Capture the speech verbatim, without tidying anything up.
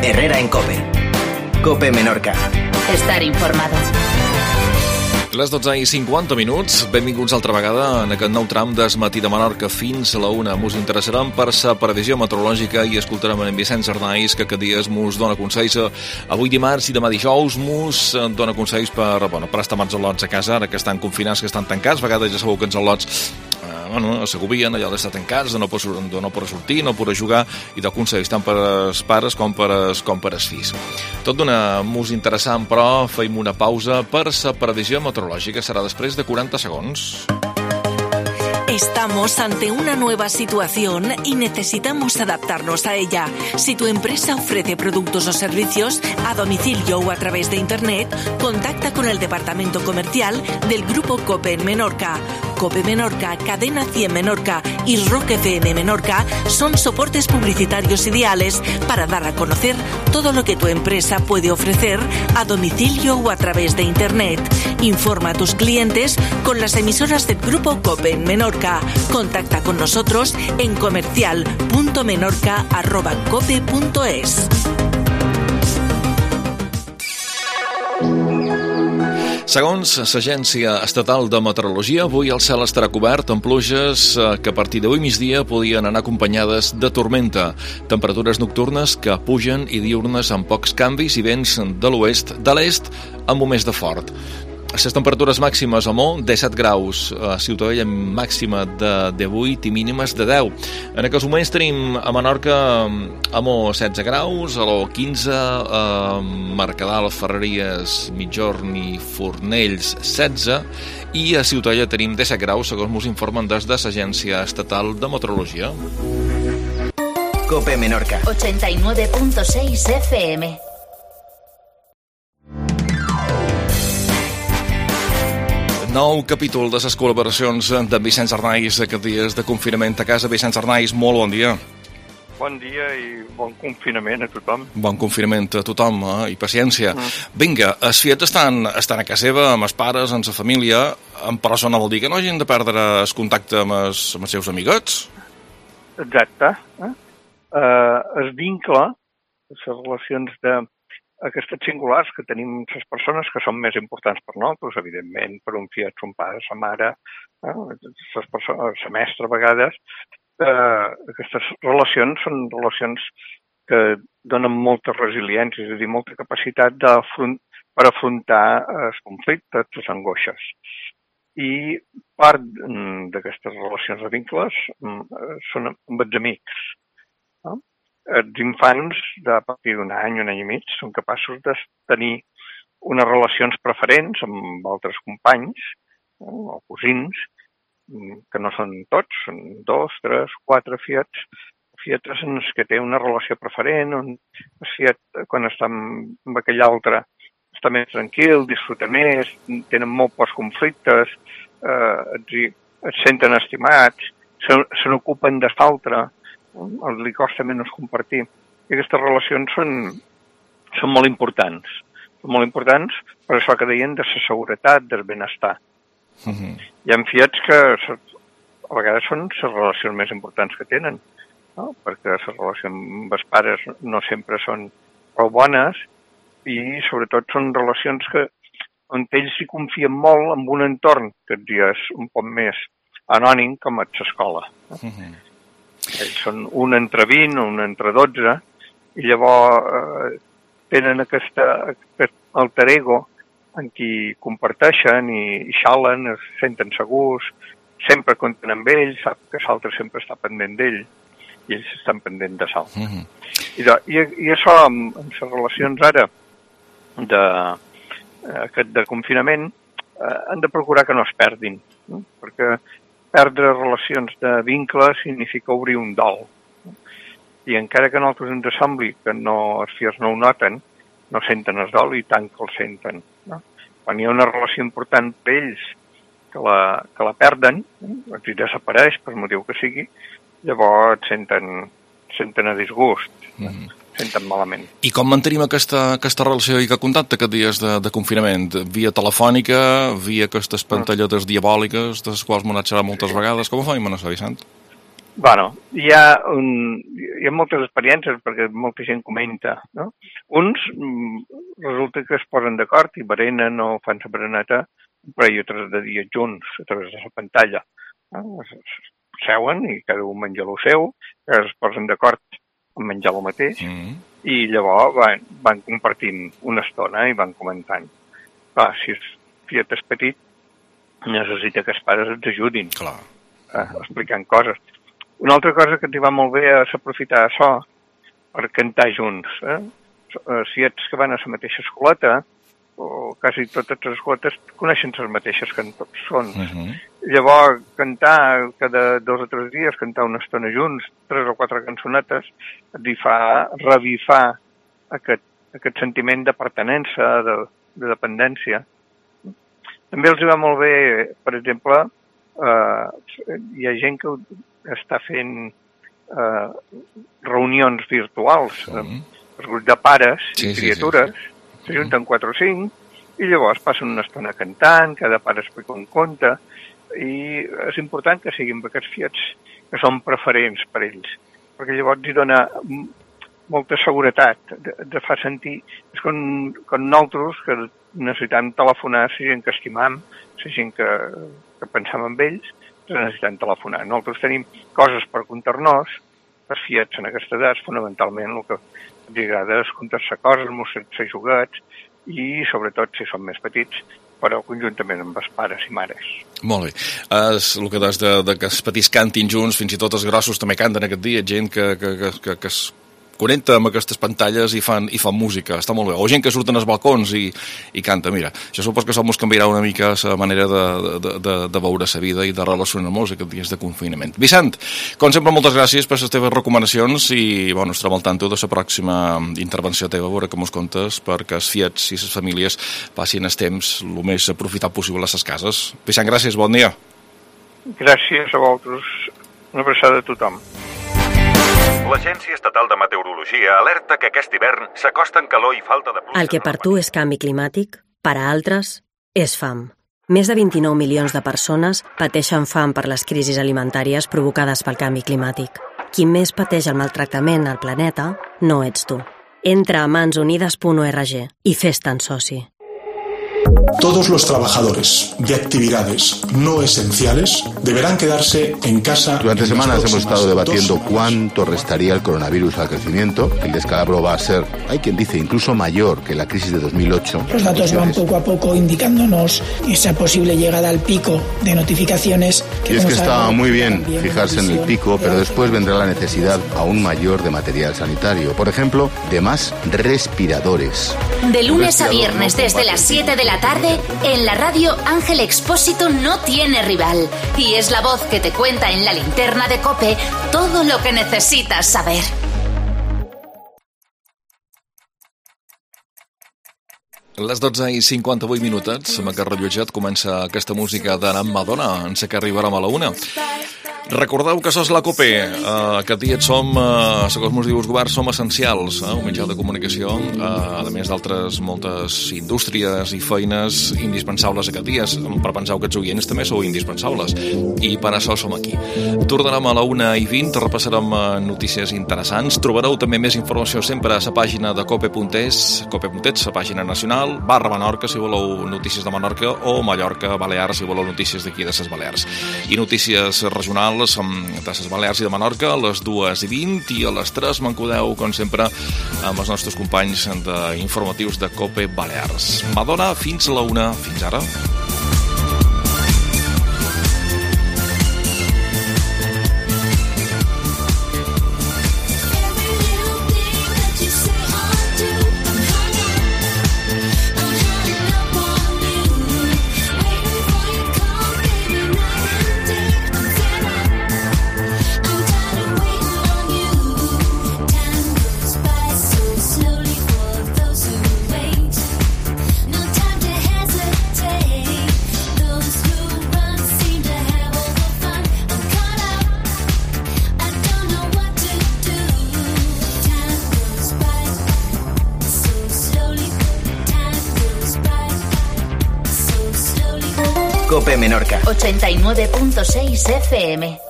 Herrera en COPE. COPE Menorca. Estar informado. Les dotze i cinquanta minuts, benvinguts altra vegada en aquest nou tram d'Esmatí de Menorca fins a la una. Mos interessarem per la previsió meteorològica i escoltarem en Vicenç Arnaiz, que aquest dia mos dona consells. Avui dimarts i demà dijous mos dona consells per, bueno, per estar amb els al·lots a casa, ara que estan confinats, que estan tancats. A vegades ja sabeu que els al·lots bueno, s'agobien allò d'estar tancats, de no, de no poder sortir, no poder jugar, i de consells tant per als pares com per als, com per als fills. Tot d'una mus interessant, però feim una pausa per la previsió meteorològica. Serà després de quaranta segons. Estamos ante una nueva situación y necesitamos adaptarnos a ella. Si tu empresa ofrece productos o servicios a domicilio o a través de Internet, contacta con el departamento comercial del Grupo COPE en Menorca. COPE Menorca, Cadena cien Menorca y Rock F M Menorca son soportes publicitarios ideales para dar a conocer todo lo que tu empresa puede ofrecer a domicilio o a través de Internet. Informa a tus clientes con las emisoras del Grupo COPE en Menorca. Contacta con nosotros en comercial punto menorca arroba cope punto es. Segons l'Agència Estatal de Meteorologia, avui el cel estarà cobert amb pluges que a partir d'avui migdia podien anar acompanyades de tormenta. Temperatures nocturnes que pugen i diurnes amb pocs canvis i vents de l'oest, de l'est amb moments de fort. Les temperatures màximes a Mo, disset graus, a Ciutadella màxima de divuit i mínimes de deu. En aquests moments tenim a Menorca a Mo setze graus, a l'O quinze, a Mercadal, Ferreries, Migjorn i Fornells setze, i a Ciutadella tenim disset graus, segons ens informen des de l'Agència Estatal de Meteorologia. COPE Menorca. ochenta y nueve punto seis F M. Nou capítol de les col·laboracions de Vicenç Arnaiz aquests dies de confinament a casa. Vicenç Arnaiz, molt bon dia. Bon dia i bon confinament a tothom. Bon confinament a tothom, eh? I paciència. Mm. Vinga, els fiets estan, estan a casa seva, amb els pares, amb la família, en persona vol dir que no hagin de perdre el contacte amb els, amb els seus amiguets? Exacte. Eh? Uh, es vincla les relacions de aquestes singulars que tenim les persones que són més importants per nosaltres, evidentment, per un fiat, son pare, sa mare, eh? les persones, sa mestra a vegades. Eh, aquestes relacions són relacions que donen molta resiliència, és a dir, molta capacitat per afrontar els conflictes, les angoixes. I part d'aquestes relacions de vincles són amb els amics. Eh? Els infants, de a partir d'un any, un any i mig, són capaços de tenir unes relacions preferents amb altres companys o cosins, que no són tots, són dos, tres, quatre fiats, fiats en els que té una relació preferent, on el fiat, quan està amb aquell altre, està més tranquil, disfruta més, tenen molt pocs conflictes, eh, es senten estimats, se, se n'ocupen de l'altre, li costa menys compartir. I aquestes relacions són, són molt importants. Són molt importants per això que deien de la seguretat, del benestar. Uh-huh. Hi ha fiats que a vegades són les relacions més importants que tenen, no? Perquè les relacions amb els pares no sempre són prou bones i sobretot són relacions que on ells s'hi confien molt en un entorn que és un poc més anònim com a l'escola. Uh-huh. Ells són un entre vint o un entre dotze i llavors eh, tenen aquesta, aquest alter ego en qui comparteixen i, i xalen, es senten segurs, sempre compten amb ell, sap que l'altre sempre està pendent d'ell i ells estan pendent de l'altre. Mm-hmm. I, de, i, I això amb, amb les relacions ara de, eh, de confinament eh, han de procurar que no es perdin, no? Perquè perdre relacions de vincle significa obrir un dol. I encara que a nosaltres ens sembli que no, els fills no ho noten, no senten el dol i tant que el senten. No? Quan hi ha una relació important per ells que la, que la perden, eh, i desapareix per motiu que sigui, llavors senten, senten a disgust, mm-hmm. senten malament. I com mantenim aquesta, aquesta relació i que contacte aquests dies de, de confinament? Via telefònica, via aquestes pantalletes mm. diabòliques, de les quals m'han xerrat moltes sí. vegades? Com ho fem, Manassa Vicent? Bueno, hi ha, un, hi ha moltes experiències perquè molta gent comenta, no? Uns resulta que es posen d'acord i berenen o fan la bereneta un parell o tres de dies junts a través de la pantalla. No? Es seuen i cada un menja el seu, que es posen d'acord en menjar el mateix mm. i llavors van, van compartint una estona i van comentant. Clar, si el fiet és petit, necessita que els pares ens ajudin Clar. Eh, explicant coses. Una altra cosa que t'hi va molt bé és aprofitar això per cantar junts. Eh? Si ets que van a la mateixa escoleta, o quasi totes les escoletes coneixen les mateixes cançons. Uh-huh. Llavors, cantar cada dos o tres dies, cantar una estona junts, tres o quatre cançonetes, et fa revifar aquest, aquest sentiment de pertinença, de, de dependència. També els va molt bé, per exemple, eh, hi ha gent que està fent eh, reunions virtuals, uh-huh. eh, els grups de pares sí, i criatures, sí, sí, sí. s'ajunten quatre o cinc, i llavors passen una estona cantant, cada pare explica un conte, i és important que siguin aquests fiets que són preferents per ells, perquè llavors hi dona molta seguretat, de, de fa sentir, és com, com nosaltres que necessitem telefonar a la gent que estimam, la gent que, que pensam en ells, necessitem telefonar. Nosaltres tenim coses per contar-nos, per fiets en aquesta edat, fonamentalment el que ens agrada és contar-se coses, mostrar-se joguets i, sobretot, si són més petits, però conjuntament amb els pares i mares. Molt bé. És el que des de, de que els petits cantin junts, fins i tot els grossos també canten aquest dia, gent que, que, que, que, que es connecta amb aquestes pantalles i fan, i fan música, està molt bé. O gent que surten als balcons i, i canta. Mira, això supos que ens canviarà una mica la manera de, de, de, de veure la vida i de relacionar-nos aquests dies de confinament. Vicent, com sempre, moltes gràcies per les teves recomanacions i, bueno, estarem al tanto de la pròxima intervenció teva, a veure com us contes, perquè els fiets i les famílies passin el temps el més aprofitat possible a les cases. Vicent, gràcies, bon dia. Gràcies a vosaltres. Una abraçada a tothom. L'Agència Estatal de Meteorologia alerta que aquest hivern s'acosta en calor i falta de pluja. El que per tu és canvi climàtic, per a altres és fam. Més de vint-i-nou milions de persones pateixen fam per les crisis alimentàries provocades pel canvi climàtic. Qui més pateix el maltractament al planeta no ets tu. Entra a mans unides punt org i fes-te'n soci. Todos los trabajadores de actividades no esenciales deberán quedarse en casa. Durante semanas hemos estado debatiendo cuánto restaría el coronavirus al crecimiento. El descalabro va a ser, hay quien dice, incluso mayor que la crisis de dos mil ocho. Los datos van poco a poco indicándonos esa posible llegada al pico de notificaciones. Que y es que está muy bien fijarse en el pico, pero después vendrá la necesidad aún mayor de material sanitario. Por ejemplo, de más respiradores. De lunes a viernes desde las siete de la tarde, en la radio Ángel Expósito no tiene rival y es la voz que te cuenta en la linterna de COPE todo lo que necesitas saber. Les dotze i cinquanta-vuit minutets, amb aquest rellotget comença aquesta música d'Anna Madonna, en sé que arribarem a la una. Recordeu que sos la COPE. Uh, aquest dia et som, uh, segons mos diu el govern, som essencials, uh, un mitjà de comunicació, uh, a més d'altres moltes indústries i feines indispensables aquest dia. Per pensar que els oients també sou indispensables. I per això som aquí. Tornarem a la una i vint, repassarem uh, notícies interessants. Trobareu també més informació sempre a la pàgina de cope punt es, cope punt es, la pàgina nacional, barra Menorca, si voleu notícies de Menorca, o Mallorca, Balears, si voleu notícies d'aquí de les Balears. I notícies regionals amb de les Balears i de Menorca a les dues i vint i a les tres m'encodeu, com sempre, amb els nostres companys d'informatius de COPE Balears. Madonna, fins a la una. Fins ara. COPE Menorca. ochenta y nueve punto seis F M.